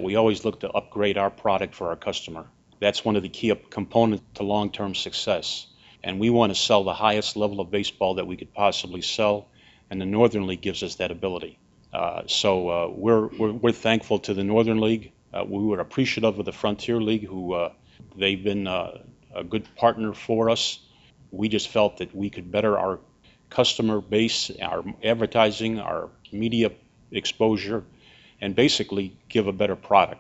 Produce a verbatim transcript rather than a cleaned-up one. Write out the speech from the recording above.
we always look to upgrade our product for our customer. That's one of the key components to long-term success. And we want to sell the highest level of baseball that we could possibly sell, and the Northern League gives us that ability. Uh, so uh, we're, we're we're thankful to the Northern League. Uh, we were appreciative of the Frontier League, who uh, they've been uh, a good partner for us. We just felt that we could better our customer base, our advertising, our media exposure, and basically give a better product.